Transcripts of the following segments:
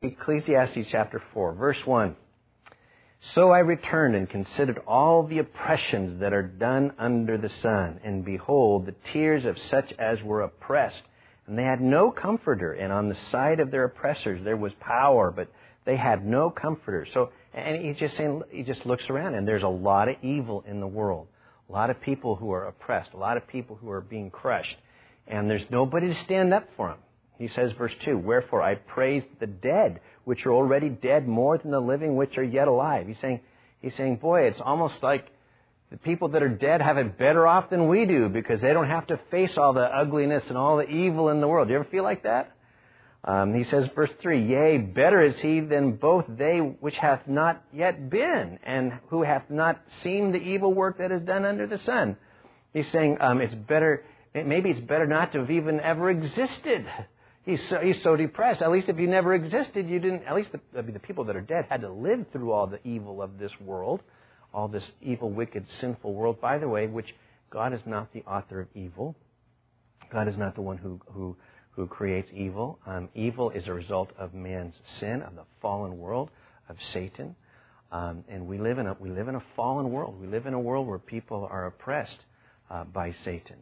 Ecclesiastes chapter 4, verse 1. So I returned and considered all the oppressions that are done under the sun, and behold, the tears of such as were oppressed, and they had no comforter. And on the side of their oppressors there was power, but they had no comforter. So, and he's just saying, he just looks around, and there's a lot of evil in the world. A lot of people who are oppressed, a lot of people who are being crushed, and there's nobody to stand up for them. He says, verse 2, Wherefore I praised the dead, which are already dead, more than the living, which are yet alive. He's saying, boy, it's almost like the people that are dead have it better off than we do, because they don't have to face all the ugliness and all the evil in the world. Do you ever feel like that? He says, verse 3, Yea, better is he than both they which hath not yet been, and who hath not seen the evil work that is done under the sun. He's saying, maybe it's better not to have even ever existed. He's so depressed. At least if you never existed, you didn't. At least the people that are dead had to live through all the evil of this world, all this evil, wicked, sinful world. By the way, which God is not the author of evil. God is not the one who creates evil. Evil is a result of man's sin, of the fallen world, of Satan. And we live in a fallen world. We live in a world where people are oppressed by Satan.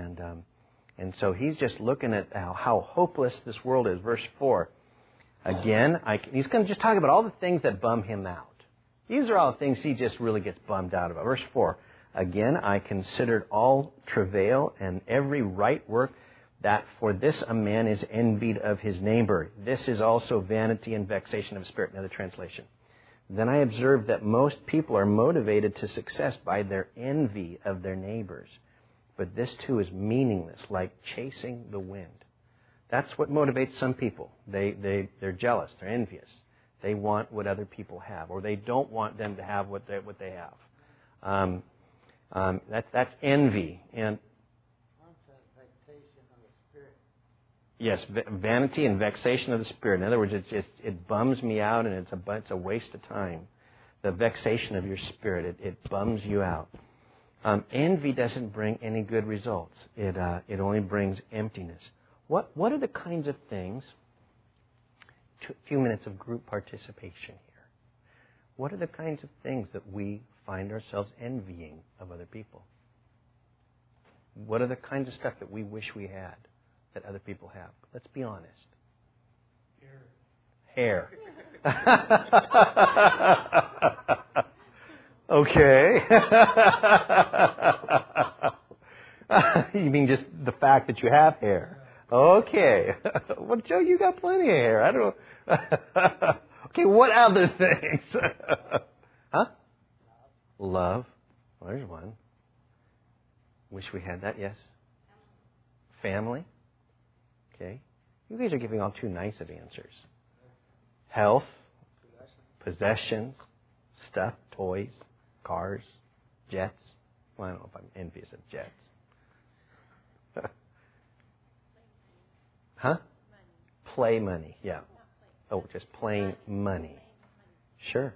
And so he's just looking at how hopeless this world is. Verse 4. Again, he's going to just talk about all the things that bum him out. These are all the things he just really gets bummed out about. Verse 4. Again, I considered all travail and every right work, that for this a man is envied of his neighbor. This is also vanity and vexation of spirit. Another translation. Then I observed that most people are motivated to success by their envy of their neighbors. But this too is meaningless, like chasing the wind. That's what motivates some people. They're jealous. They're envious. They want what other people have, or they don't want them to have what they have. That's envy. And yes, vanity and vexation of the spirit. In other words, it bums me out, and it's a waste of time. The vexation of your spirit, it bums you out. Envy doesn't bring any good results. It only brings emptiness. What are the kinds of things? A few minutes of group participation here. What are the kinds of things that we find ourselves envying of other people? What are the kinds of stuff that we wish we had that other people have? Let's be honest. Hair. Okay. You mean just the fact that you have hair? Okay. Well, Joe, you got plenty of hair. I don't know. Okay, what other things? Huh? Love. Well, there's one. Wish we had that, yes. Family. Okay. You guys are giving all too nice of answers. Health. Possessions. Stuff. Toys. Cars. Jets. Well, I don't know if I'm envious of jets. Huh? Play money, yeah. Oh, just plain money. Sure.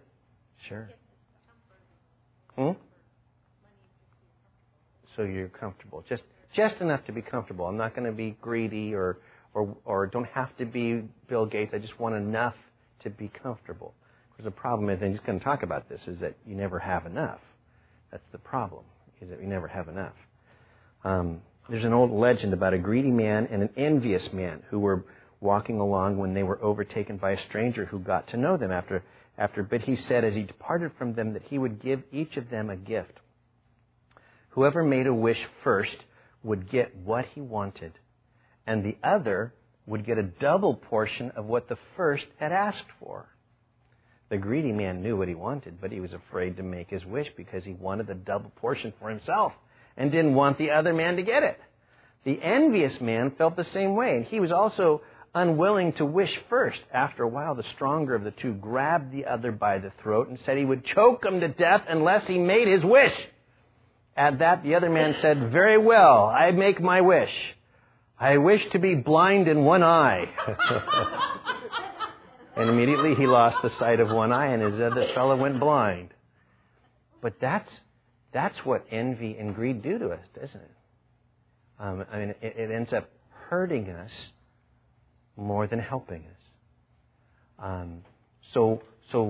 So you're comfortable. Just enough to be comfortable. I'm not going to be greedy or don't have to be Bill Gates. I just want enough to be comfortable. Because the problem is, and he's going to talk about this, is that you never have enough. That's the problem, is that you never have enough. There's an old legend about a greedy man and an envious man who were walking along when they were overtaken by a stranger who got to know them after. But he said, as he departed from them, that he would give each of them a gift. Whoever made a wish first would get what he wanted, and the other would get a double portion of what the first had asked for. The greedy man knew what he wanted, but he was afraid to make his wish because he wanted the double portion for himself and didn't want the other man to get it. The envious man felt the same way, and he was also unwilling to wish first. After a while, the stronger of the two grabbed the other by the throat and said he would choke him to death unless he made his wish. At that, the other man said, "Very well, I make my wish. I wish to be blind in one eye." And immediately he lost the sight of one eye, and his other fellow went blind. But that's what envy and greed do to us, doesn't it? It ends up hurting us more than helping So,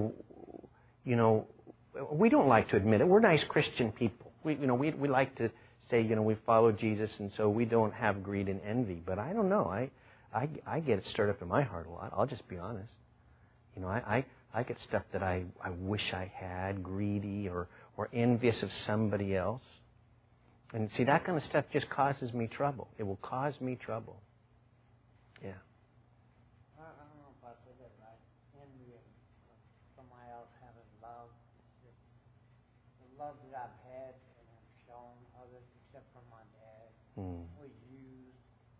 we don't like to admit it. We're nice Christian people. We like to say, we follow Jesus, and so we don't have greed and envy. But I don't know. I get it stirred up in my heart a lot. I'll just be honest. I get stuff that I wish I had, greedy or envious of somebody else. And see, that kind of stuff just causes me trouble. It will cause me trouble. Yeah. I don't know if I said that right. Envy of somebody else having love. The love that I've had and have shown others, except for my dad, was used,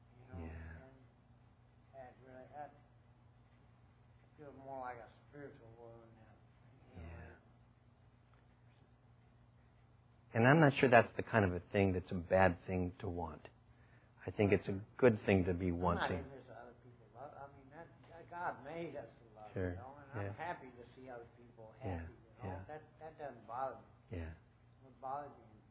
and really, that feels more like a spiritual world now. And I'm not sure that's the kind of a thing that's a bad thing to want. I think it's a good thing to be wanting. I'm not envious of other people's love. I mean, that God made us to love, Sure. And I'm happy to see other people happy. That doesn't bother me. Yeah. What bothers me is,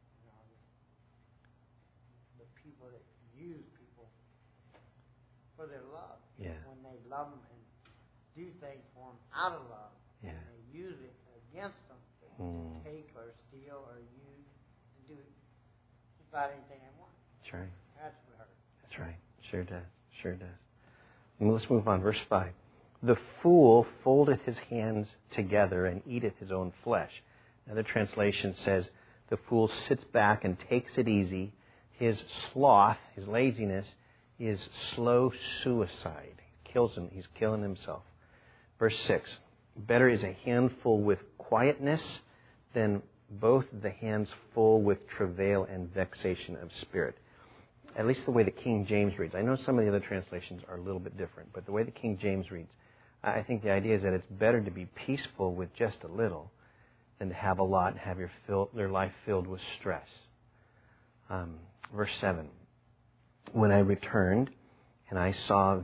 the people that use people for their love. Yeah. When they love them and do things for them out of love, Yeah. and they use it against them to take or steal or use and do just about anything they want. That's right. That's what hurts. That's right. Sure does. Sure does. And let's move on. Verse 5. The fool foldeth his hands together and eateth his own flesh. Another translation says, the fool sits back and takes it easy. His sloth, his laziness, is slow suicide. Kills him. He's killing himself. Verse 6. Better is a handful with quietness than both the hands full with travail and vexation of spirit. At least the way the King James reads. I know some of the other translations are a little bit different, but the way the King James reads, I think the idea is that it's better to be peaceful with just a little than to have a lot and have your life filled with stress. Verse 7. Then I returned and I saw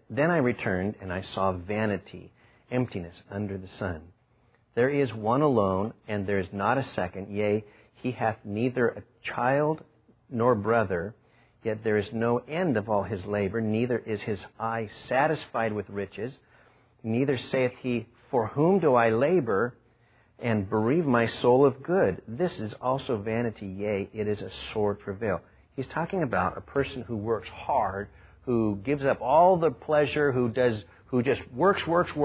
vanity, emptiness under the sun. There is one alone, and there is not a second. Yea, he hath neither a child nor brother, yet there is no end of all his labor, neither is his eye satisfied with riches. Neither saith he, for whom do I labor and bereave my soul of good? This is also vanity, yea, it is a sore travail. He's talking about a person who works hard, who gives up all the pleasure, who just works,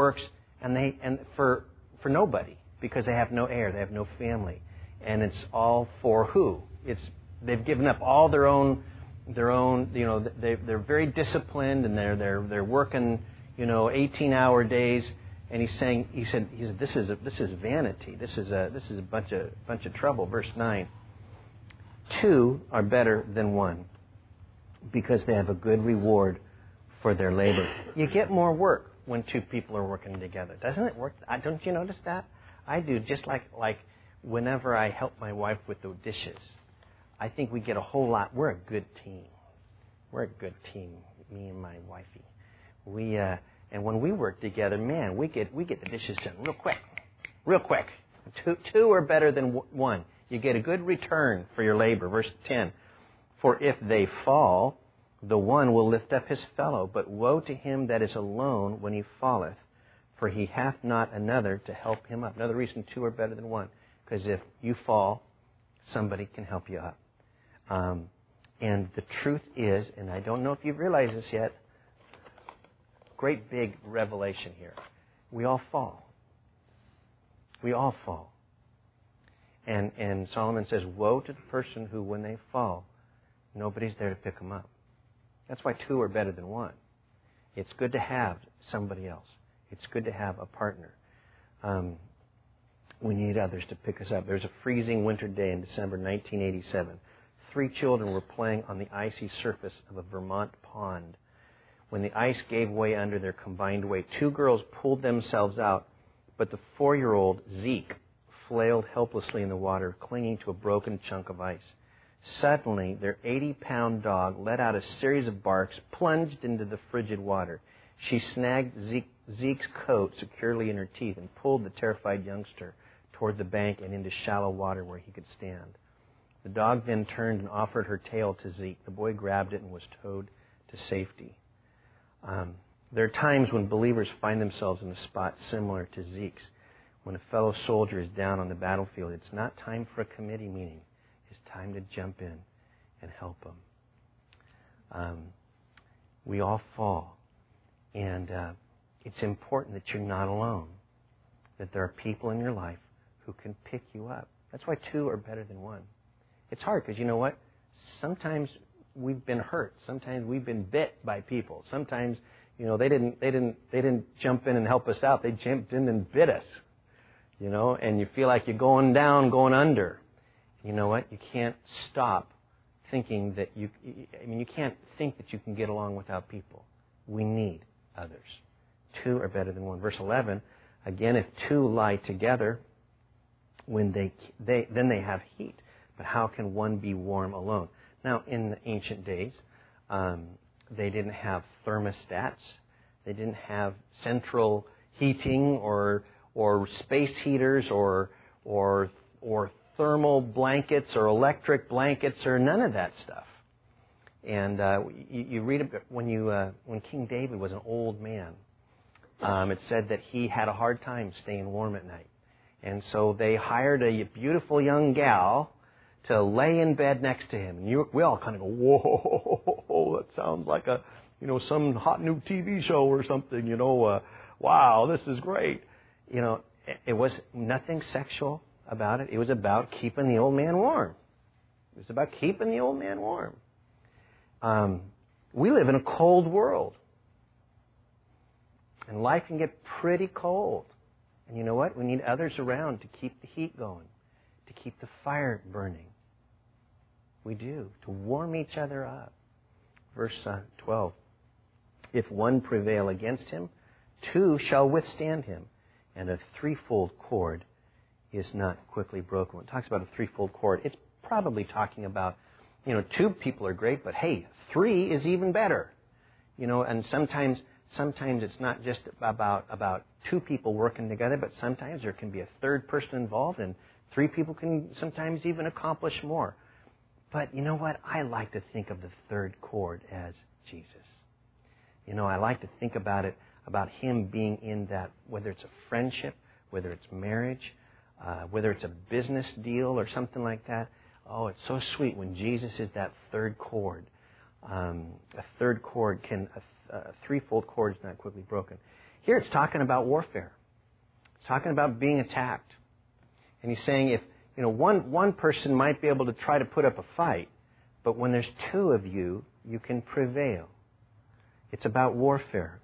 and for nobody, because they have no heir, they have no family. And it's all for who? They've given up all their own, they're very disciplined, and they're working, 18-hour days. And he said, this is vanity. This is a bunch of trouble. Verse 9. 2 are better than 1, because they have a good reward for their labor. You get more work when 2 people are working together. Doesn't it work? Don't you notice that? I do. Just like whenever I help my wife with the dishes, I think we get a whole lot. We're a good team. We're a good team, me and my wifey. And when we work together, man, we get the dishes done real quick. 2 are better than 1. You get a good return for your labor. Verse 10. For if they fall, the one will lift up his fellow, but woe to him that is alone when he falleth, for he hath not another to help him up. Another reason 2 are better than 1, because if you fall, somebody can help you up. And the truth is, and I don't know if you've realized this yet, great big revelation here. We all fall. We all fall. And Solomon says, woe to the person who, when they fall, nobody's there to pick them up. That's why 2 are better than 1. It's good to have somebody else. It's good to have a partner. We need others to pick us up. There's a freezing winter day in December 1987. 3 children were playing on the icy surface of a Vermont pond. When the ice gave way under their combined weight, 2 girls pulled themselves out, but the 4-year-old, Zeke, flailed helplessly in the water, clinging to a broken chunk of ice. Suddenly, their 80-pound dog let out a series of barks, plunged into the frigid water. She snagged Zeke's coat securely in her teeth and pulled the terrified youngster toward the bank and into shallow water where he could stand. The dog then turned and offered her tail to Zeke. The boy grabbed it and was towed to safety. There are times when believers find themselves in a spot similar to Zeke's. When a fellow soldier is down on the battlefield, it's not time for a committee meeting. It's time to jump in and help them. We all fall. And it's important that you're not alone. That there are people in your life who can pick you up. That's why two are better than one. It's hard because you know what? Sometimes we've been hurt. Sometimes we've been bit by people. Sometimes, they didn't jump in and help us out. They jumped in and bit us. And you feel like you're going down, going under. You know what? You can't stop thinking that you can't think that you can get along without people. We need others. Two are better than one. Verse 11, again, if two lie together, when then they have heat. But how can one be warm alone? Now, in the ancient days, they didn't have thermostats. They didn't have central heating or space heaters or thermal blankets or electric blankets or none of that stuff. And you read about when King David was an old man, it said that he had a hard time staying warm at night. And so they hired a beautiful young gal to lay in bed next to him. And we all kind of go, whoa, that sounds like some hot new TV show or something, wow, this is great. It was nothing sexual about it. It was about keeping the old man warm. It was about keeping the old man warm. We live in a cold world. And life can get pretty cold. And you know what? We need others around to keep the heat going, to keep the fire burning. We do, to warm each other up. Verse 12. If one prevail against him, two shall withstand him. And a threefold cord is not quickly broken. When it talks about a threefold cord, it's probably talking about, two people are great, but hey, three is even better. And sometimes it's not just about two people working together, but sometimes there can be a third person involved, and three people can sometimes even accomplish more. But you know what? I like to think of the third cord as Jesus. I like to think about it, about Him being in that, whether it's a friendship, whether it's marriage, whether it's a business deal or something like that. Oh, it's so sweet when Jesus is that third cord. A threefold cord is not quickly broken. Here it's talking about warfare. It's talking about being attacked. And he's saying if, one person might be able to try to put up a fight, but when there's two of you, you can prevail. It's about warfare.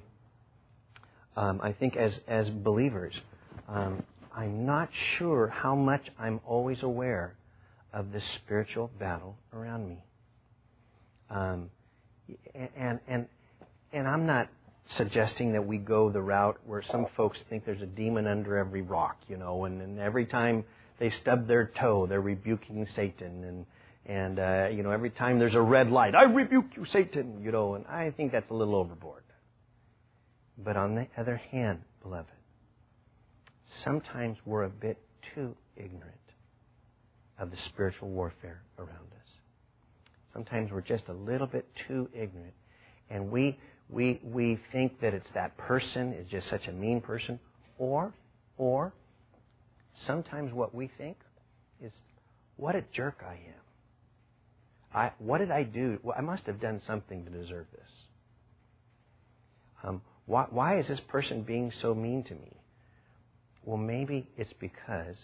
I think as believers, I'm not sure how much I'm always aware of this spiritual battle around me. And I'm not suggesting that we go the route where some folks think there's a demon under every rock, and every time they stub their toe, they're rebuking Satan, and every time there's a red light, I rebuke you, Satan, and I think that's a little overboard. But on the other hand, beloved, sometimes we're a bit too ignorant of the spiritual warfare around us. Sometimes we're just a little bit too ignorant, and we think that it's that person is just such a mean person, or sometimes what we think is, what a jerk I am. What did I do? Well, I must have done something to deserve this. Why is this person being so mean to me? Well, maybe it's because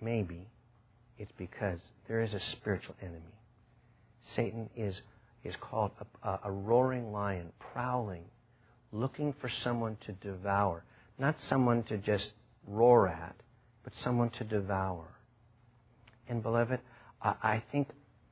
there is a spiritual enemy. Satan is called a roaring lion, prowling, looking for someone to devour. Not someone to just roar at, but someone to devour. And beloved, I think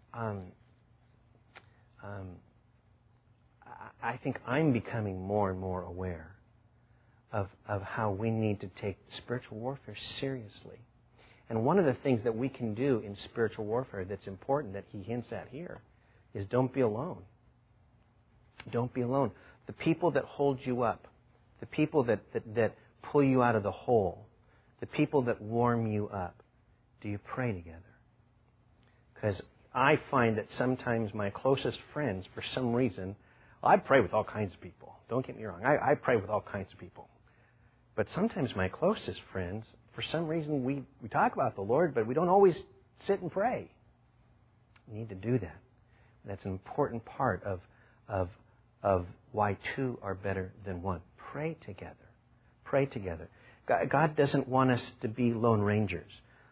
I'm becoming more and more aware of how we need to take spiritual warfare seriously. And one of the things that we can do in spiritual warfare that's important, that he hints at here, is don't be alone. Don't be alone. The people that hold you up, the people that pull you out of the hole, the people that warm you up, do you pray together? Because I find that sometimes my closest friends, for some reason, I pray with all kinds of people. Don't get me wrong. I pray with all kinds of people. But sometimes my closest friends, for some reason, we talk about the Lord, but we don't always sit and pray. We need to do that. That's an important part of why two are better than one. Pray together. Pray together. God doesn't want us to be lone rangers.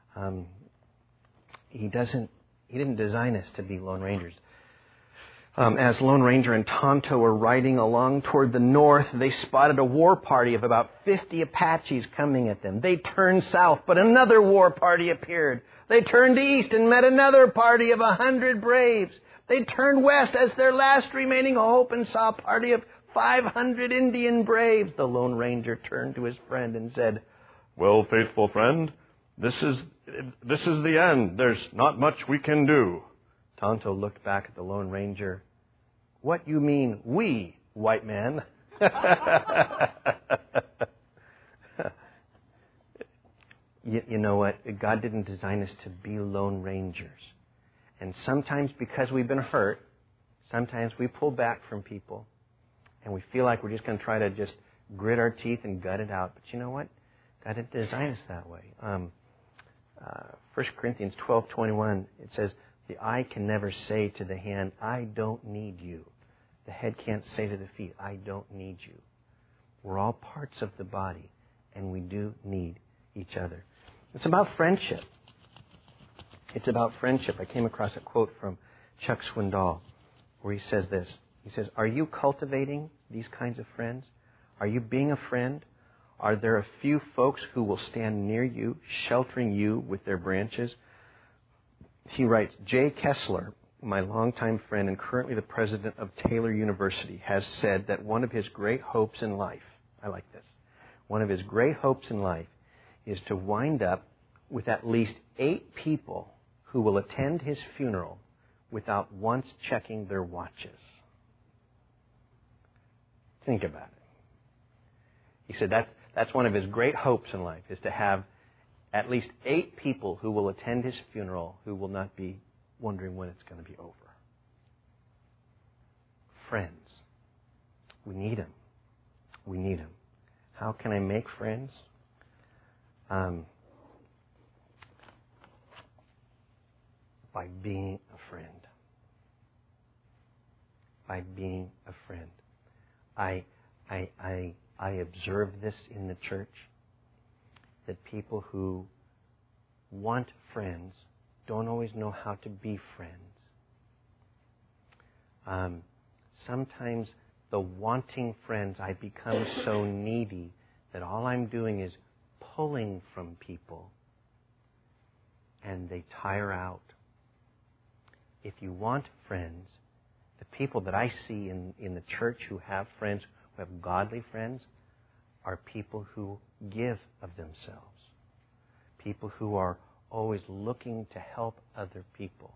He didn't design us to be lone rangers. As Lone Ranger and Tonto were riding along toward the north, they spotted a war party of about 50 Apaches coming at them. They turned south, but another war party appeared. They turned east and met another party of 100 braves. They turned west as their last remaining hope and saw a party of 500 Indian braves. The Lone Ranger turned to his friend and said, "Well, faithful friend, this is the end. There's not much we can do." Tonto looked back at the Lone Ranger. "What you mean, we, white man?" You know what? God didn't design us to be lone rangers. And sometimes because we've been hurt, sometimes we pull back from people and we feel like we're just going to try to just grit our teeth and gut it out. But you know what? God didn't design us that way. 1 Corinthians 12:21, it says, "The eye can never say to the hand, 'I don't need you.' The head can't say to the feet, 'I don't need you.'" We're all parts of the body, and we do need each other. It's about friendship. It's about friendship. I came across a quote from Chuck Swindoll where he says this. He says, "Are you cultivating these kinds of friends? Are you being a friend? Are there a few folks who will stand near you, sheltering you with their branches?" He writes, "Jay Kessler, my longtime friend and currently the president of Taylor University, has said that one of his great hopes in life," I like this, "one of his great hopes in life is to wind up with at least 8 people who will attend his funeral without once checking their watches." Think about it. He said that's one of his great hopes in life, is to have at least 8 people who will attend his funeral who will not be wondering when it's going to be over. Friends. We need them. We need them. How can I make friends? By being a friend. By being a friend. I observe this in the church, that people who want friends don't always know how to be friends. Sometimes the wanting friends, I become so needy that all I'm doing is pulling from people, and they tire out. If you want friends, the people that I see in the church who have friends, who have godly friends, are people who give of themselves. People who are always looking to help other people.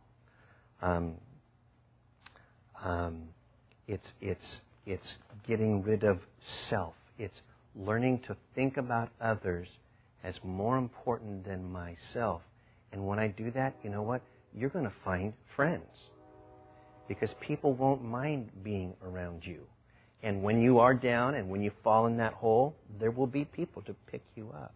It's getting rid of self. It's learning to think about others as more important than myself. And when I do that, you know what? You're going to find friends. Because people won't mind being around you. And when you are down and when you fall in that hole, there will be people to pick you up.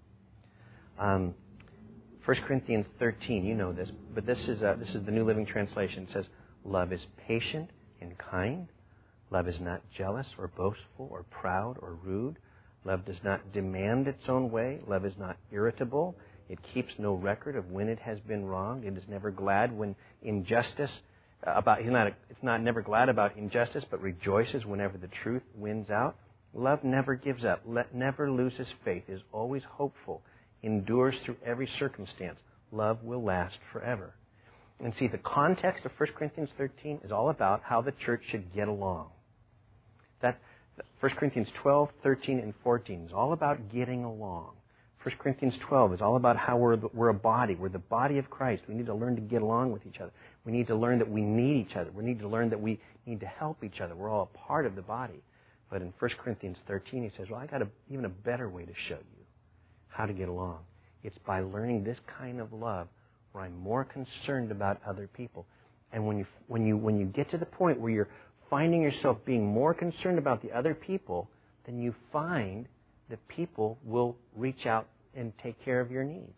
1 Corinthians 13, you know this, but this is the New Living Translation. It says, "Love is patient and kind. Love is not jealous or boastful or proud or rude. Love does not demand its own way. Love is not irritable. It keeps no record of when it has been wronged. It is never glad when injustice it's not never glad about injustice, but rejoices whenever the truth wins out. Love never gives up. Never loses faith. Is always hopeful. Endures through every circumstance. Love will last forever." And see, the context of 1 Corinthians 13 is all about how the church should get along. That 1 Corinthians 12, 13, and 14 is all about getting along. 1 Corinthians 12 is all about how we're a body. We're the body of Christ. We need to learn to get along with each other. We need to learn that we need each other. We need to learn that we need to help each other. We're all a part of the body. But in 1 Corinthians 13, he says, well, I got even a better way to show you how to get along. It's by learning this kind of love where I'm more concerned about other people. And when you get to the point where you're finding yourself being more concerned about the other people, then you find that people will reach out and take care of your needs.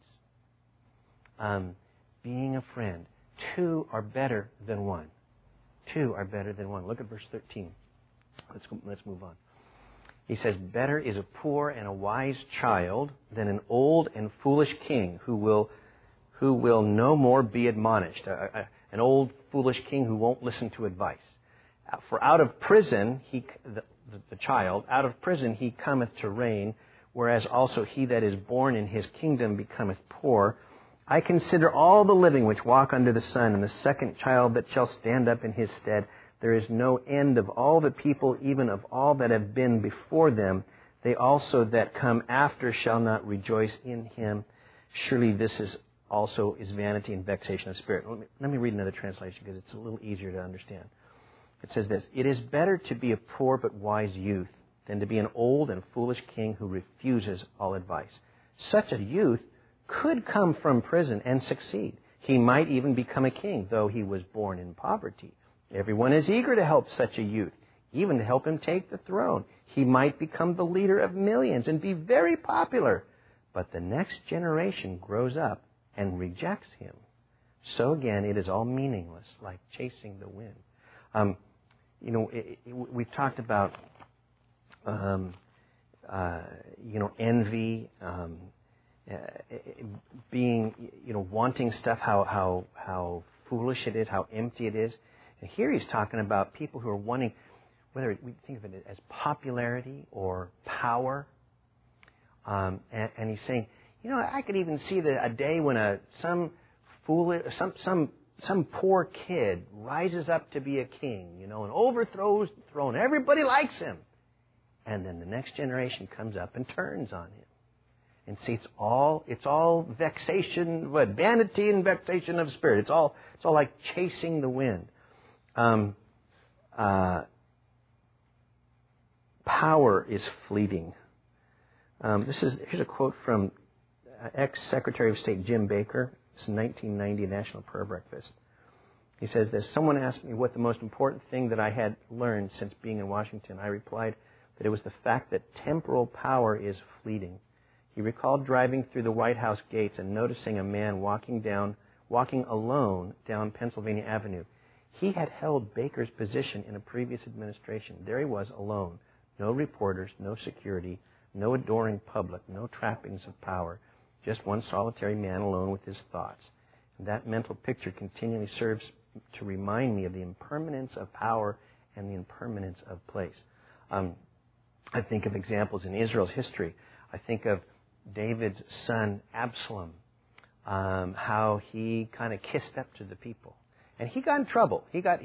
Being a friend. 2 are better than 1. 2 are better than 1. Look at verse 13. Let's move on. He says, better is a poor and a wise child than an old and foolish king who will no more be admonished. An old foolish king who won't listen to advice. For out of prison, the child, out of prison he cometh to reign, whereas also he that is born in his kingdom becometh poor. I consider all the living which walk under the sun, and the second child that shall stand up in his stead. There is no end of all the people, even of all that have been before them. They also that come after shall not rejoice in him. Surely this is vanity and vexation of spirit. Let me read another translation because it's a little easier to understand. It says this, it is better to be a poor but wise youth than to be an old and foolish king who refuses all advice. Such a youth could come from prison and succeed. He might even become a king, though he was born in poverty. Everyone is eager to help such a youth, even to help him take the throne. He might become the leader of millions and be very popular. But the next generation grows up and rejects him. So again, it is all meaningless, like chasing the wind. We've talked about, envy, being, wanting stuff, how foolish it is, how empty it is. And here he's talking about people who are wanting, whether we think of it as popularity or power. And he's saying, I could even see a day when some poor kid rises up to be a king, and overthrows the throne. Everybody likes him. And then the next generation comes up and turns on him. And see, it's all vexation, vanity and vexation of spirit. It's all like chasing the wind. Power is fleeting. Here's a quote from ex-Secretary of State Jim Baker. It's 1990 National Prayer Breakfast. He says this, someone asked me what the most important thing that I had learned since being in Washington. I replied that it was the fact that temporal power is fleeting. He recalled driving through the White House gates and noticing a man walking alone down Pennsylvania Avenue. He had held Baker's position in a previous administration. There he was alone. No reporters, no security, no adoring public, no trappings of power. Just one solitary man alone with his thoughts. And that mental picture continually serves to remind me of the impermanence of power and the impermanence of place. I think of examples in Israel's history. I think of David's son Absalom, how he kind of kissed up to the people. And he got in trouble. He had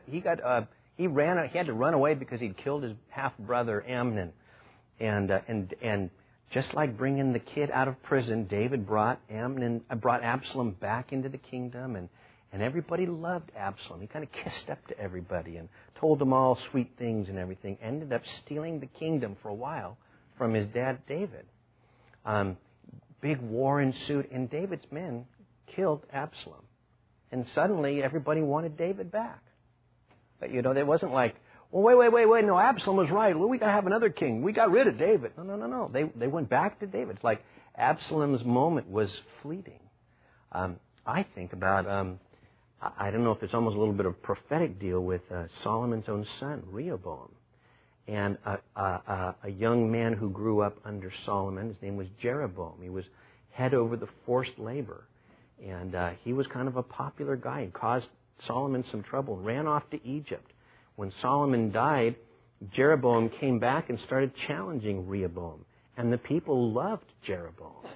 to run away because he'd killed his half-brother Amnon. And just like bringing the kid out of prison, David brought Absalom back into the kingdom, and everybody loved Absalom. He kind of kissed up to everybody and told them all sweet things and everything. Ended up stealing the kingdom for a while from his dad David. Big war ensued, and David's men killed Absalom. And suddenly, everybody wanted David back. But, it wasn't like, well, wait, no, Absalom was right. Well, we got to have another king. We got rid of David. No. They went back to David. It's like Absalom's moment was fleeting. I think about, I don't know if it's almost a little bit of a prophetic deal with Solomon's own son, Rehoboam. And a young man who grew up under Solomon, his name was Jeroboam. He was head over the forced labor. And he was kind of a popular guy and caused Solomon some trouble, ran off to Egypt. When Solomon died, Jeroboam came back and started challenging Rehoboam. And the people loved Jeroboam.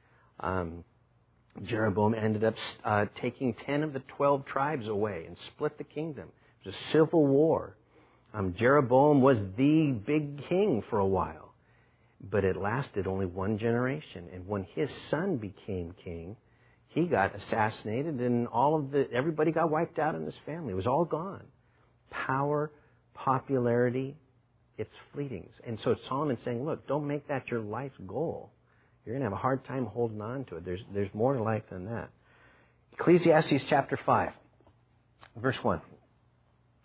Jeroboam ended up taking 10 of the 12 tribes away and split the kingdom. It was a civil war. Jeroboam was the big king for a while. But it lasted only one generation. And when his son became king, he got assassinated and everybody got wiped out in his family. It was all gone. Power, popularity, it's fleeting. And so Solomon's saying, look, don't make that your life's goal. You're going to have a hard time holding on to it. There's more to life than that. Ecclesiastes chapter 5, verse 1.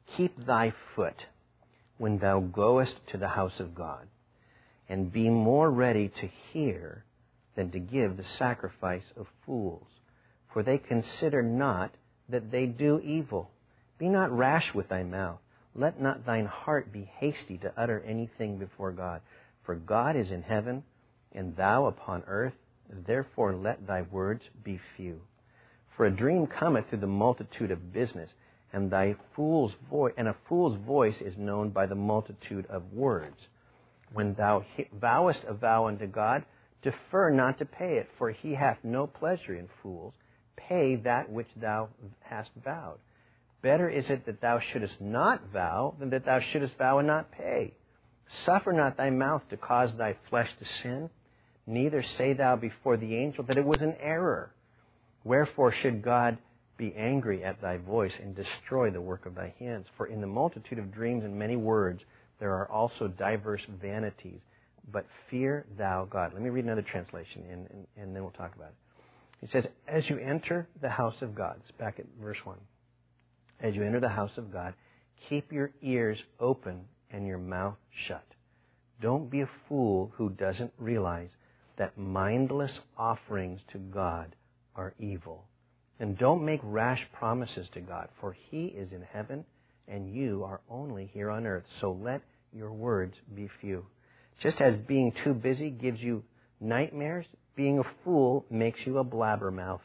Keep thy foot when thou goest to the house of God, and be more ready to hear than to give the sacrifice of fools. For they consider not that they do evil. Be not rash with thy mouth. Let not thine heart be hasty to utter anything before God. For God is in heaven, and thou upon earth. Therefore let thy words be few. For a dream cometh through the multitude of business, and a fool's voice is known by the multitude of words. When thou vowest a vow unto God, defer not to pay it, for he hath no pleasure in fools. Pay that which thou hast vowed. Better is it that thou shouldest not vow than that thou shouldest vow and not pay. Suffer not thy mouth to cause thy flesh to sin, neither say thou before the angel that it was an error. Wherefore should God be angry at thy voice and destroy the work of thy hands? For in the multitude of dreams and many words there are also diverse vanities. But fear thou God. Let me read another translation, and then we'll talk about it. He says, as you enter the house of God, it's back at verse 1. As you enter the house of God, keep your ears open and your mouth shut. Don't be a fool who doesn't realize that mindless offerings to God are evil. And don't make rash promises to God, for He is in heaven and you are only here on earth. So let your words be few. Just as being too busy gives you nightmares, being a fool makes you a blabbermouth.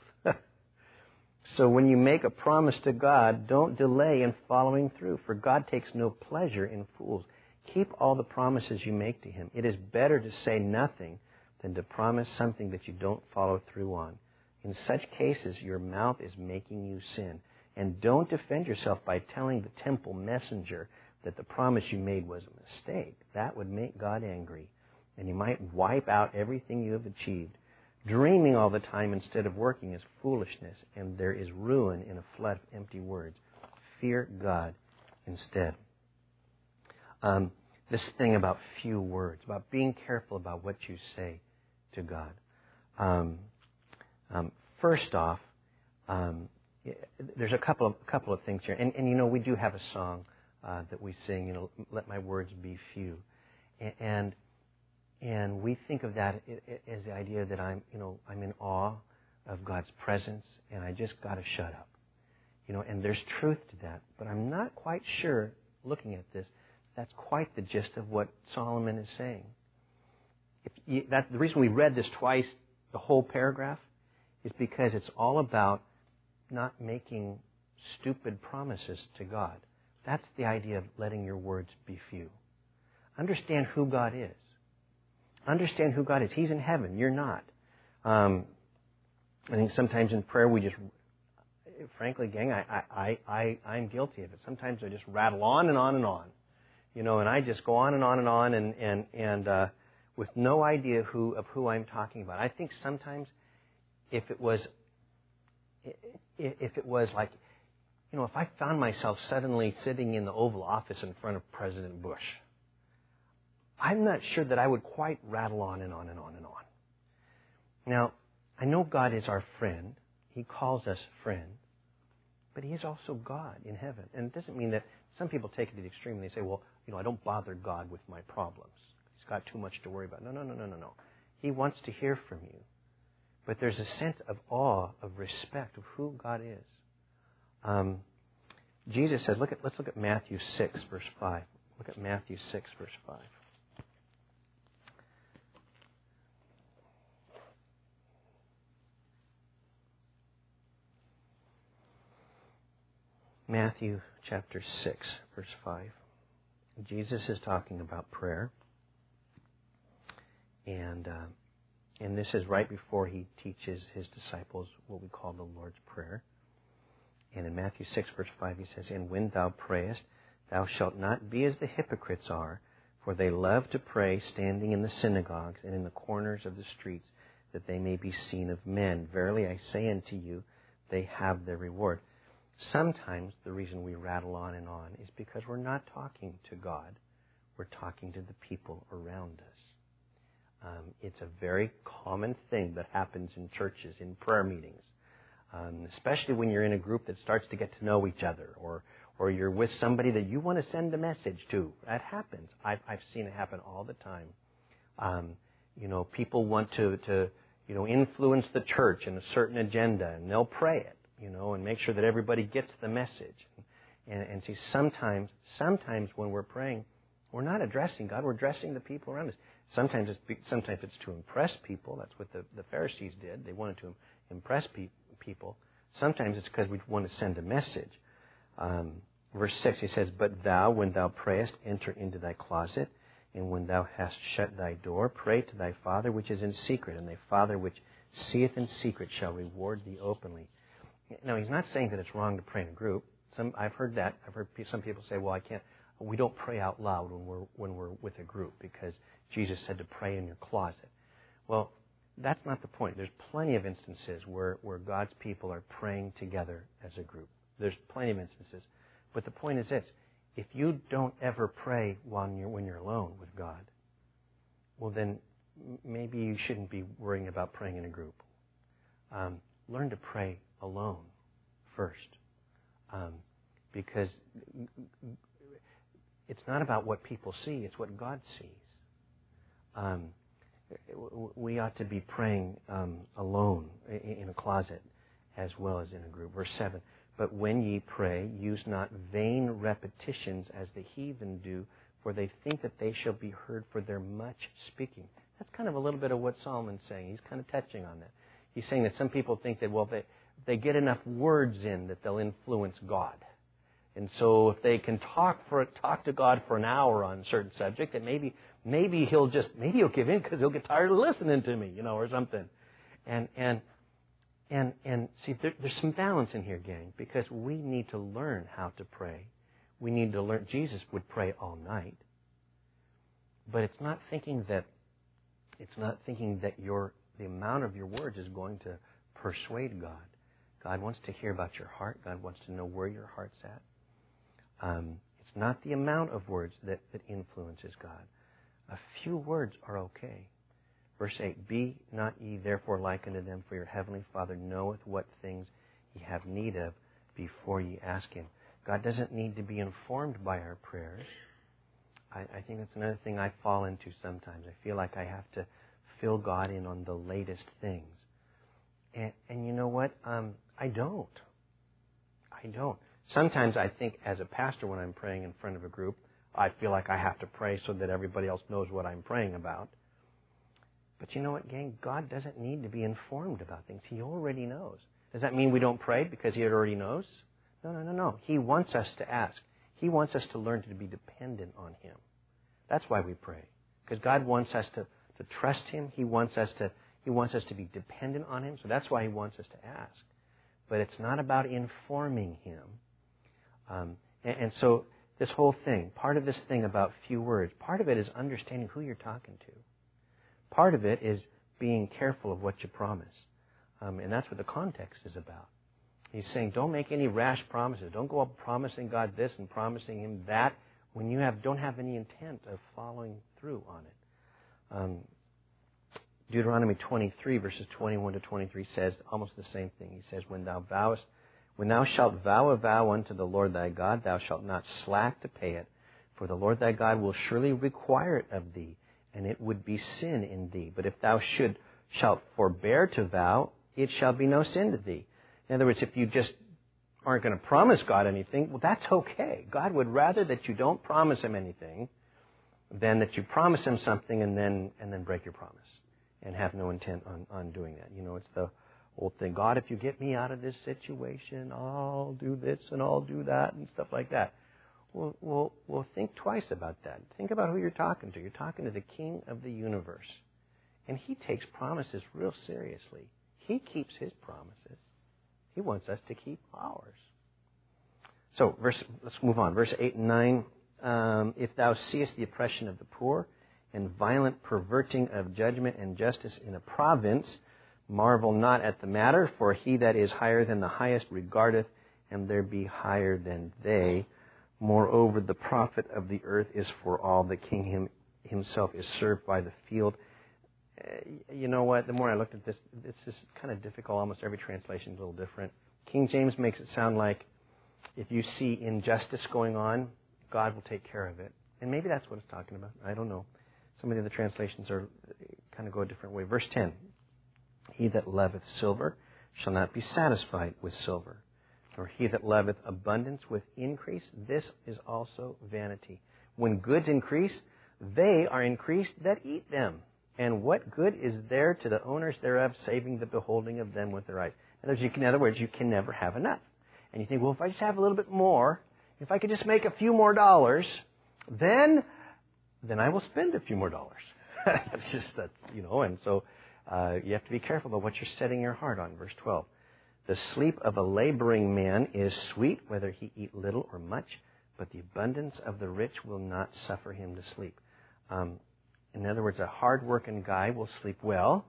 So when you make a promise to God, don't delay in following through, for God takes no pleasure in fools. Keep all the promises you make to Him. It is better to say nothing than to promise something that you don't follow through on. In such cases, your mouth is making you sin. And don't defend yourself by telling the temple messenger that the promise you made was a mistake. That would make God angry, and He might wipe out everything you have achieved. Dreaming all the time instead of working is foolishness, and there is ruin in a flood of empty words. Fear God instead. This thing about few words, about being careful about what you say to God. First off, there's a couple of things here, and you know, we do have a song that we sing. You know, let my words be few, and we think of that as the idea that I'm in awe of God's presence, and I just got to shut up. You know, and there's truth to that, but I'm not quite sure, looking at this, that's quite the gist of what Solomon is saying. The reason we read this twice, the whole paragraph, is because it's all about not making stupid promises to God. That's the idea of letting your words be few. Understand who God is. Understand who God is. He's in heaven. You're not. I think sometimes in prayer we just, frankly, gang, I'm guilty of it. Sometimes I just rattle on and on and on. You know, and I just go on and on and on and with no idea of who I'm talking about. I think sometimes if it was like, you know, if I found myself suddenly sitting in the Oval Office in front of President Bush, I'm not sure that I would quite rattle on and on and on and on. Now, I know God is our friend. He calls us friend. But He is also God in heaven. And it doesn't mean that some people take it to the extreme and they say, well, you know, I don't bother God with my problems. He's got too much to worry about. No. He wants to hear from you. But there's a sense of awe, of respect of who God is. Jesus said, let's look at Matthew 6, verse 5. Look at Matthew 6, verse 5. Matthew chapter 6, verse 5. Jesus is talking about prayer. And this is right before He teaches His disciples what we call the Lord's Prayer. And in Matthew 6, verse 5, He says, and when thou prayest, thou shalt not be as the hypocrites are, for they love to pray standing in the synagogues and in the corners of the streets, that they may be seen of men. Verily I say unto you, they have their reward. Sometimes the reason we rattle on and on is because we're not talking to God. We're talking to the people around us. It's a very common thing that happens in churches, in prayer meetings, especially when you're in a group that starts to get to know each other, or you're with somebody that you want to send a message to. That happens. I've seen it happen all the time. People want to influence the church in a certain agenda, and they'll pray it, and make sure that everybody gets the message. And see, sometimes when we're praying, we're not addressing God, we're addressing the people around us. Sometimes it's to impress people. That's what the Pharisees did. They wanted to impress people. Sometimes it's because we want to send a message. Verse 6, he says, "But thou, when thou prayest, enter into thy closet, and when thou hast shut thy door, pray to thy Father which is in secret, and thy Father which seeth in secret shall reward thee openly." Now, he's not saying that it's wrong to pray in a group. I've heard that. I've heard some people say, "Well, we don't pray out loud when we're with a group because Jesus said to pray in your closet." Well, that's not the point. There's plenty of instances where God's people are praying together as a group. There's plenty of instances. But the point is this: if you don't ever pray when you're alone with God, well then maybe you shouldn't be worrying about praying in a group. Learn to pray alone first. Because it's not about what people see, it's what God sees. We ought to be praying alone in a closet as well as in a group. Verse 7, "But when ye pray, use not vain repetitions as the heathen do, for they think that they shall be heard for their much speaking." That's kind of a little bit of what Solomon's saying. He's kind of touching on that. He's saying that some people think that, well, if they get enough words in, that they'll influence God. And so if they can talk to God for an hour on a certain subject, that maybe he'll give in because he'll get tired of listening to me, or something. And see, there's some balance in here, gang, because we need to learn how to pray. We need to learn. Jesus would pray all night, but it's not thinking that the amount of your words is going to persuade God. God wants to hear about your heart. God wants to know where your heart's at. It's not the amount of words that influences God. A few words are okay. Verse 8, "Be not ye therefore like unto them, for your heavenly Father knoweth what things ye have need of before ye ask Him." God doesn't need to be informed by our prayers. I think that's another thing I fall into sometimes. I feel like I have to fill God in on the latest things. And you know what? I don't. Sometimes I think as a pastor when I'm praying in front of a group, I feel like I have to pray so that everybody else knows what I'm praying about. But you know what, gang? God doesn't need to be informed about things. He already knows. Does that mean we don't pray because He already knows? No. He wants us to ask. He wants us to learn to be dependent on Him. That's why we pray. Because God wants us to trust Him. He wants us to be dependent on Him. So that's why He wants us to ask. But it's not about informing Him. And so this whole thing, part of this thing about few words, part of it is understanding who you're talking to. Part of it is being careful of what you promise. And that's what the context is about. He's saying, don't make any rash promises. Don't go up promising God this and promising Him that when you don't have any intent of following through on it. Deuteronomy 23, verses 21 to 23 says almost the same thing. He says, when thou shalt vow a vow unto the Lord thy God, thou shalt not slack to pay it, for the Lord thy God will surely require it of thee, and it would be sin in thee. But if thou shalt forbear to vow, it shall be no sin to thee. In other words, if you just aren't going to promise God anything, well, that's okay. God would rather that you don't promise Him anything than that you promise Him something and then break your promise and have no intent on doing that. It's the old thing. God, if you get me out of this situation, I'll do this and I'll do that and stuff like that. Well, think twice about that. Think about who you're talking to. You're talking to the King of the universe. And He takes promises real seriously. He keeps His promises. He wants us to keep ours. So, let's move on. Verse 8 and 9. If thou seest the oppression of the poor and violent perverting of judgment and justice in a province, marvel not at the matter, for he that is higher than the highest regardeth, and there be higher than they. Moreover, the profit of the earth is for all. The king himself is served by the field. You know what? The more I looked at this is kind of difficult. Almost every translation is a little different. King James makes it sound like If you see injustice going on, God will take care of it. And maybe that's what it's talking about. I don't know. Some of the other translations are kind of go a different way. Verse 10. He that loveth silver shall not be satisfied with silver, nor he that loveth abundance with increase. This is also vanity. When goods increase, they are increased that eat them. And what good is there to the owners thereof, saving the beholding of them with their eyes? In other words, you can never have enough. And you think, well, if I just have a little bit more, if I could just make a few more dollars, then I will spend a few more dollars. And so you have to be careful about what you're setting your heart on. Verse 12. The sleep of a laboring man is sweet, whether he eat little or much, but the abundance of the rich will not suffer him to sleep. In other words, a hard-working guy will sleep well.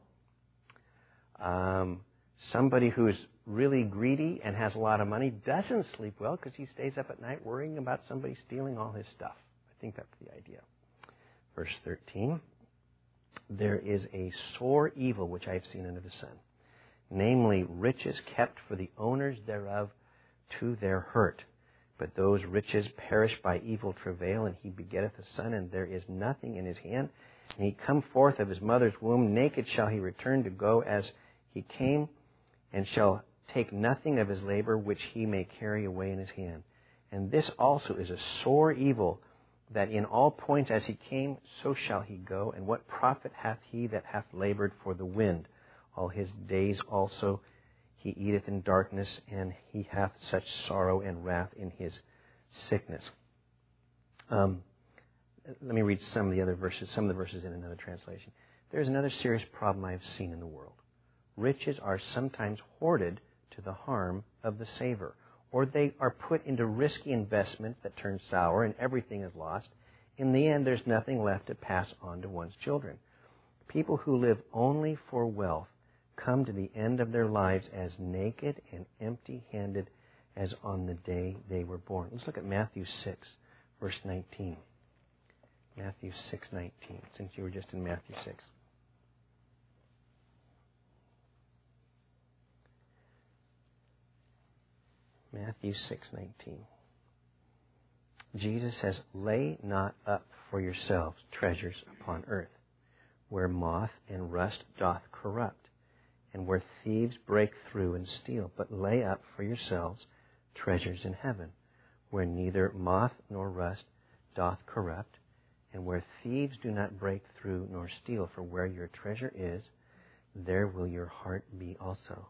Somebody who's really greedy and has a lot of money doesn't sleep well because he stays up at night worrying about somebody stealing all his stuff. I think that's the idea. Verse 13. There is a sore evil which I have seen under the sun, namely riches kept for the owners thereof to their hurt. But those riches perish by evil travail, and he begetteth a son, and there is nothing in his hand. And he come forth of his mother's womb, naked shall he return to go as he came, and shall take nothing of his labor which he may carry away in his hand. And this also is a sore evil, that in all points as he came, so shall he go. And what profit hath he that hath labored for the wind? All his days also he eateth in darkness, and he hath such sorrow and wrath in his sickness. Let me read some of the verses in another translation. There's another serious problem I have seen in the world. Riches are sometimes hoarded to the harm of the saver, or they are put into risky investments that turn sour and everything is lost. In the end, there's nothing left to pass on to one's children. People who live only for wealth come to the end of their lives as naked and empty-handed as on the day they were born. Let's look at Matthew 6, verse 19. Matthew 6:19, since you were just in Matthew 6. Matthew 6:19. Jesus says, "Lay not up for yourselves treasures upon earth, where moth and rust doth corrupt, and where thieves break through and steal. But lay up for yourselves treasures in heaven, where neither moth nor rust doth corrupt, and where thieves do not break through nor steal. For where your treasure is, there will your heart be also."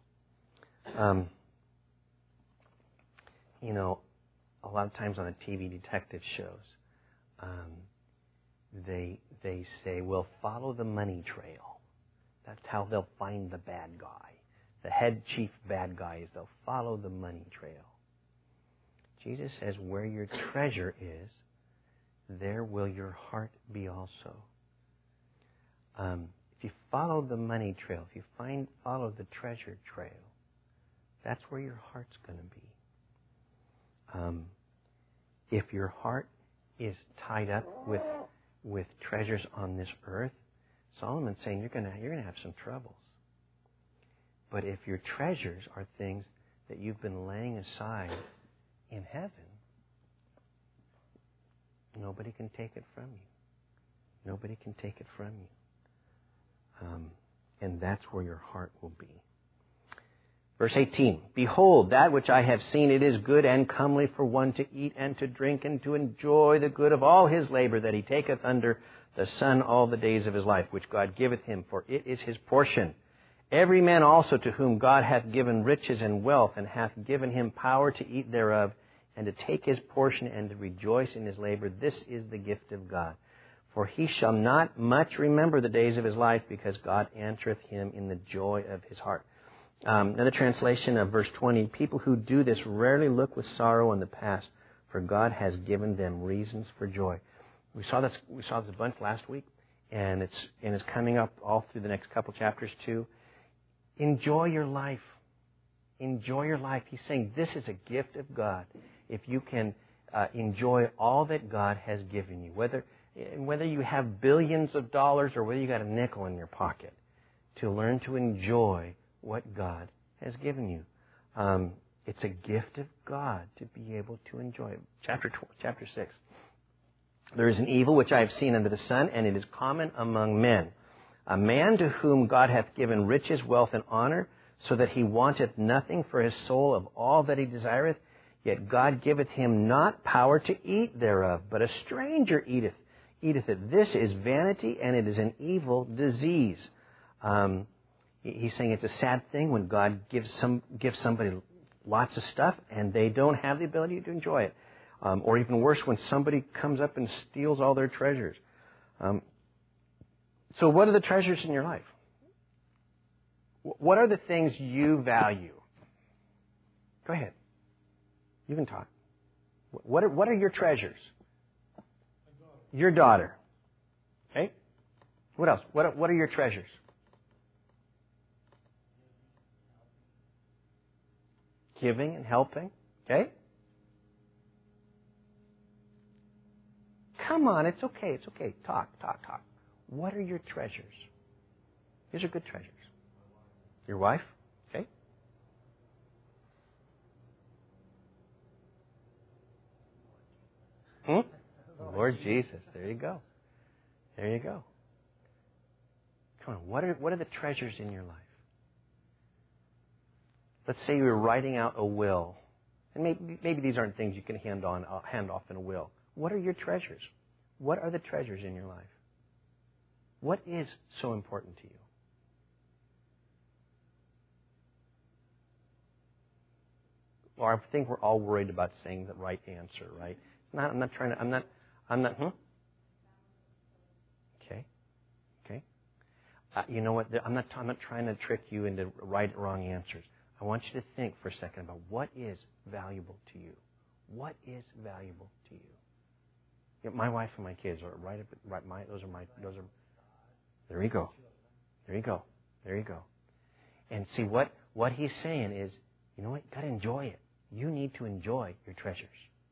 A lot of times on the TV detective shows, they say, well, follow the money trail. That's how they'll find the bad guy. The head chief bad guy is they'll follow the money trail. Jesus says, where your treasure is, there will your heart be also. If you follow the money trail, if you follow the treasure trail, that's where your heart's going to be. If your heart is tied up with treasures on this earth, Solomon's saying you're going to have some troubles. But if your treasures are things that you've been laying aside in heaven, nobody can take it from you. Nobody can take it from you. And that's where your heart will be. Verse 18, "Behold, that which I have seen, it is good and comely for one to eat and to drink and to enjoy the good of all his labor that he taketh under the sun all the days of his life, which God giveth him, for it is his portion. Every man also to whom God hath given riches and wealth, and hath given him power to eat thereof, and to take his portion and to rejoice in his labor, this is the gift of God. For he shall not much remember the days of his life, because God answereth him in the joy of his heart." Another translation of verse 20, "People who do this rarely look with sorrow on the past, for God has given them reasons for joy." We saw this a bunch last week, and it's coming up all through the next couple chapters too. Enjoy your life. Enjoy your life. He's saying this is a gift of God. If you can enjoy all that God has given you, whether you have billions of dollars or whether you got a nickel in your pocket, to learn to enjoy what God has given you. It's a gift of God to be able to enjoy it. Chapter 6. There is an evil which I have seen under the sun, and it is common among men. A man to whom God hath given riches, wealth, and honor, so that he wanteth nothing for his soul of all that he desireth. Yet God giveth him not power to eat thereof, but a stranger eateth it. This is vanity, and it is an evil disease. He's saying it's a sad thing when God gives somebody lots of stuff and they don't have the ability to enjoy it. Or even worse, when somebody comes up and steals all their treasures. So what are the treasures in your life? What are the things you value? Go ahead. You can talk. What are your treasures? Your daughter. Okay? What else? What are your treasures? Giving and helping. Okay? Come on, it's okay. It's okay. Talk. What are your treasures? These are good treasures. Your wife? Okay? Lord Jesus. There you go. There you go. Come on. What are the treasures in your life? Let's say you were writing out a will. And maybe these aren't things you can hand off in a will. What are your treasures? What are the treasures in your life? What is so important to you? Or I think we're all worried about saying the right answer, right? I'm not trying to. Okay. You know what? I'm not trying to trick you into right or wrong answers. I want you to think for a second about what is valuable to you. What is valuable to you? You know, my wife and my kids are There you go. And see what he's saying is, you know what? You got to enjoy it. You need to enjoy your treasures.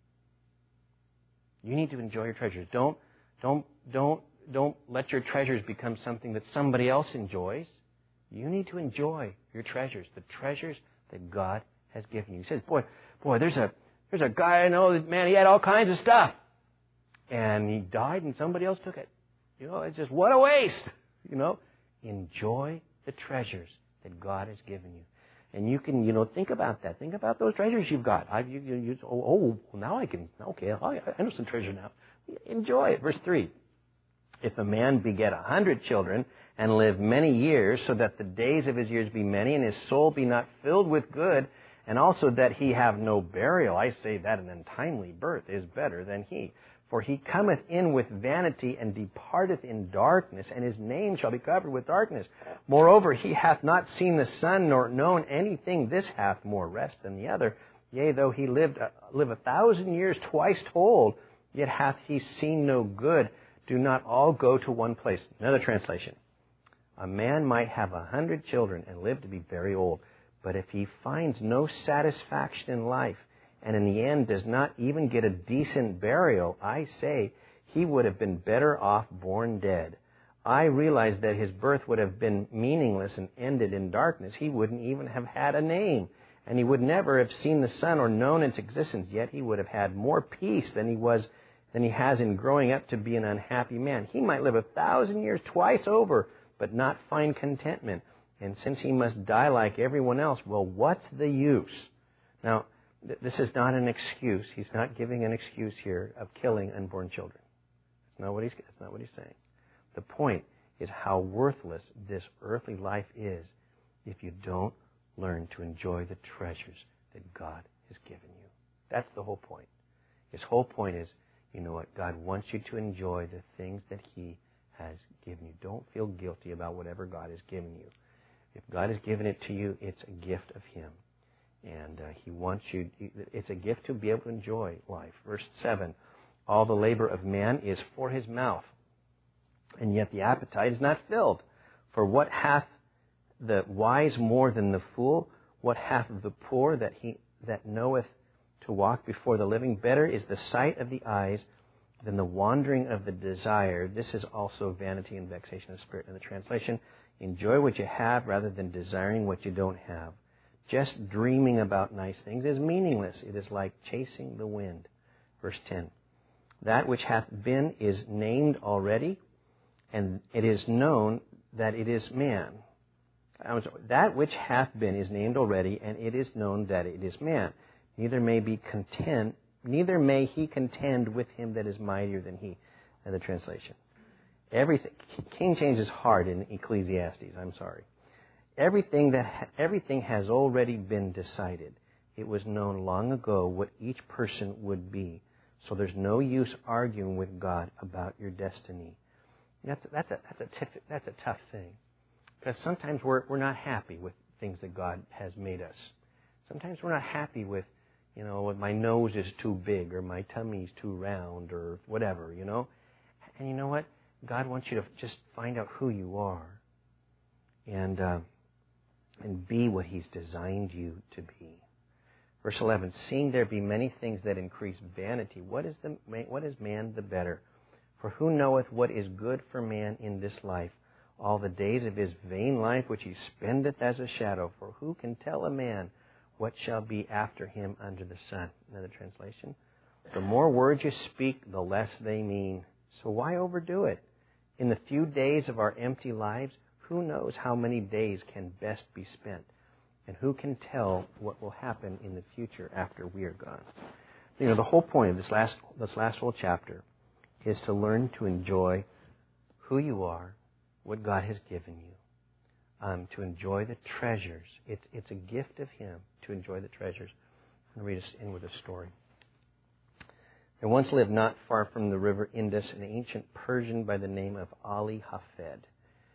You need to enjoy your treasures. Don't let your treasures become something that somebody else enjoys. You need to enjoy your treasures, the treasures that God has given you. He says, boy, there's a guy I know that, man, he had all kinds of stuff. And he died and somebody else took it. You know, it's just, what a waste. You know, enjoy the treasures that God has given you. And you can, think about that. Think about those treasures you've got. Now I can, okay, I know some treasure now. Enjoy it. Verse 3. If a man beget 100 children and live many years, so that the days of his years be many, and his soul be not filled with good, and also that he have no burial, I say that an untimely birth is better than he. For he cometh in with vanity, and departeth in darkness, and his name shall be covered with darkness. Moreover, he hath not seen the sun, nor known anything. This hath more rest than the other. Yea, though he live 1,000 years twice told, yet hath he seen no good. Do not all go to one place. Another translation. A man might have 100 children and live to be very old, but if he finds no satisfaction in life, and in the end does not even get a decent burial, I say he would have been better off born dead. I realize that his birth would have been meaningless and ended in darkness. He wouldn't even have had a name, and he would never have seen the sun or known its existence. Yet he would have had more peace than he has in growing up to be an unhappy man. He might live 1,000 years twice over, but not find contentment. And since he must die like everyone else, well, what's the use? Now, this is not an excuse. He's not giving an excuse here of killing unborn children. That's not what he's saying. The point is how worthless this earthly life is if you don't learn to enjoy the treasures that God has given you. That's the whole point. His whole point is, you know what? God wants you to enjoy the things that He has given you. Don't feel guilty about whatever God has given you. If God has given it to you, it's a gift of Him. And He wants you, it's a gift to be able to enjoy life. Verse 7, all the labor of man is for his mouth, and yet the appetite is not filled. For what hath the wise more than the fool? What hath the poor that knoweth to walk before the living? Better is the sight of the eyes than the wandering of the desire. This is also vanity and vexation of spirit. In the translation, enjoy what you have rather than desiring what you don't have. Just dreaming about nice things is meaningless. It is like chasing the wind. Verse 10. That which hath been is named already, and it is known that it is man. That which hath been is named already, and it is known that it is man. Neither may he contend with him that is mightier than he. Another translation. Everything. King James is hard in Ecclesiastes. I'm sorry. Everything has already been decided. It was known long ago what each person would be. So there's no use arguing with God about your destiny. That's a tough thing, because sometimes we're not happy with things that God has made us. Sometimes we're not happy with, my nose is too big or my tummy's too round or whatever, And you know what? God wants you to just find out who you are and be what He's designed you to be. Verse 11, seeing there be many things that increase vanity, what is man the better? For who knoweth what is good for man in this life? All the days of his vain life which he spendeth as a shadow. For who can tell a man what shall be after him under the sun? Another translation. The more words you speak, the less they mean. So why overdo it? In the few days of our empty lives, who knows how many days can best be spent? And who can tell what will happen in the future after we are gone? The whole point of this last whole chapter is to learn to enjoy who you are, what God has given you, to enjoy the treasures. It's a gift of Him to enjoy the treasures. I'm going to read us in with a story. There once lived not far from the river Indus an ancient Persian by the name of Ali Hafed.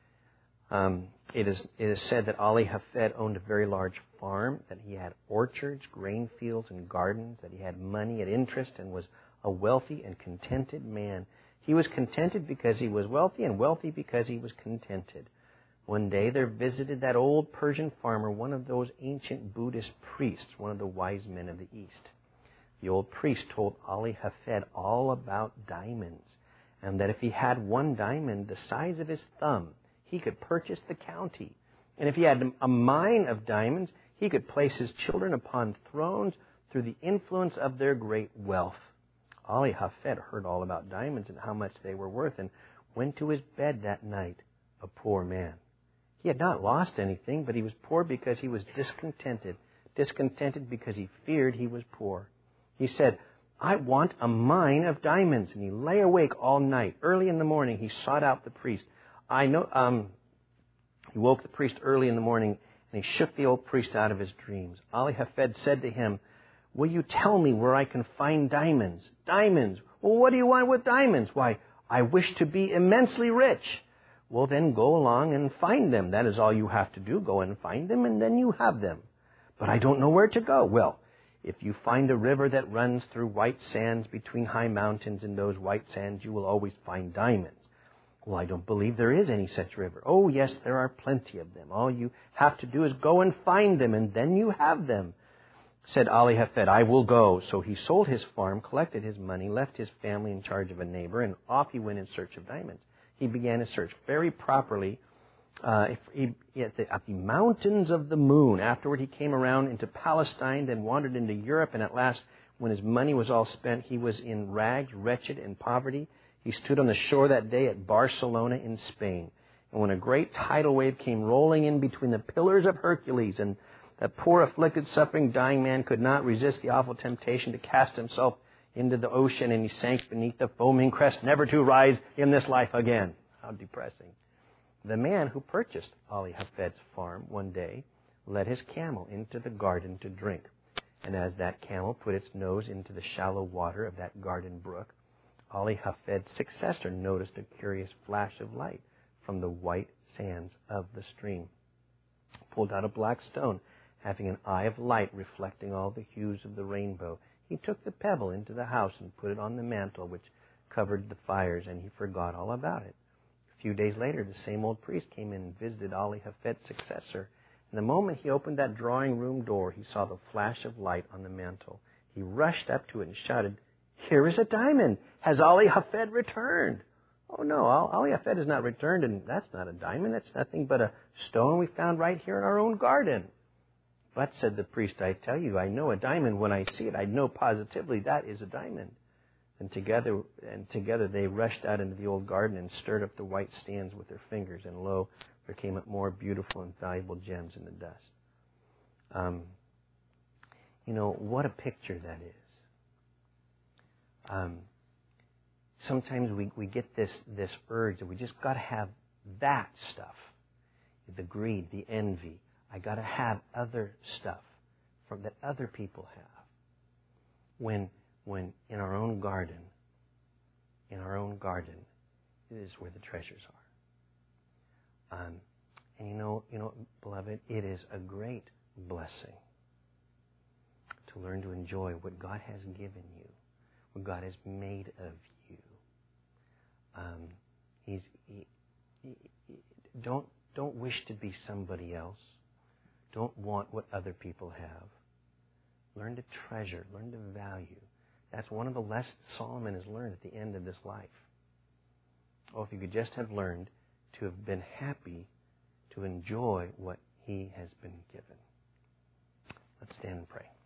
It is said that Ali Hafed owned a very large farm, that he had orchards, grain fields, and gardens, that he had money at interest and was a wealthy and contented man. He was contented because he was wealthy, and wealthy because he was contented. One day there visited that old Persian farmer one of those ancient Buddhist priests, one of the wise men of the East. The old priest told Ali Hafed all about diamonds, and that if he had one diamond the size of his thumb, he could purchase the county. And if he had a mine of diamonds, he could place his children upon thrones through the influence of their great wealth. Ali Hafed heard all about diamonds and how much they were worth, and went to his bed that night a poor man. He had not lost anything, but he was poor because he was discontented because he feared he was poor. He said, I want a mine of diamonds. And he lay awake all night. Early in the morning, he sought out the priest. He woke the priest early in the morning, and he shook the old priest out of his dreams. Ali Hafed said to him, will you tell me where I can find diamonds? Diamonds? Well, what do you want with diamonds? Why, I wish to be immensely rich. Well, then go along and find them. That is all you have to do. Go and find them, and then you have them. But I don't know where to go. Well, if you find a river that runs through white sands between high mountains, in those white sands you will always find diamonds. Well, I don't believe there is any such river. Oh, yes, there are plenty of them. All you have to do is go and find them, and then you have them. Said Ali Hafed, I will go. So he sold his farm, collected his money, left his family in charge of a neighbor, and off he went in search of diamonds. He began his search very properly at the mountains of the moon. Afterward, he came around into Palestine, then wandered into Europe, and at last, when his money was all spent, he was in rags, wretched, and poverty. He stood on the shore that day at Barcelona in Spain. And when a great tidal wave came rolling in between the pillars of Hercules, and that poor, afflicted, suffering, dying man could not resist the awful temptation to cast himself into the ocean, and he sank beneath the foaming crest, never to rise in this life again. How depressing. The man who purchased Ali Hafed's farm one day led his camel into the garden to drink. And as that camel put its nose into the shallow water of that garden brook, Ali Hafed's successor noticed a curious flash of light from the white sands of the stream. Pulled out a black stone, having an eye of light reflecting all the hues of the rainbow. He took the pebble into the house and put it on the mantle which covered the fires, and he forgot all about it. A few days later, the same old priest came in and visited Ali Hafed's successor. And the moment he opened that drawing room door, he saw the flash of light on the mantle. He rushed up to it and shouted, Here is a diamond! Has Ali Hafed returned? Oh no, Ali Hafed has not returned, and that's not a diamond. That's nothing but a stone we found right here in our own garden. But, said the priest, I tell you, I know a diamond. When I see it, I know positively that is a diamond. And together they rushed out into the old garden and stirred up the white stands with their fingers. And lo, there came up more beautiful and valuable gems in the dust. What a picture that is. Sometimes we get this urge that we just got to have that stuff. The greed, the envy. I got to have other stuff that other people have. When in our own garden, is where the treasures are. Beloved, it is a great blessing to learn to enjoy what God has given you, what God has made of you. Don't wish to be somebody else. Don't want what other people have. Learn to treasure, learn to value. That's one of the lessons Solomon has learned at the end of this life. Oh, if you could just have learned to have been happy, to enjoy what he has been given. Let's stand and pray.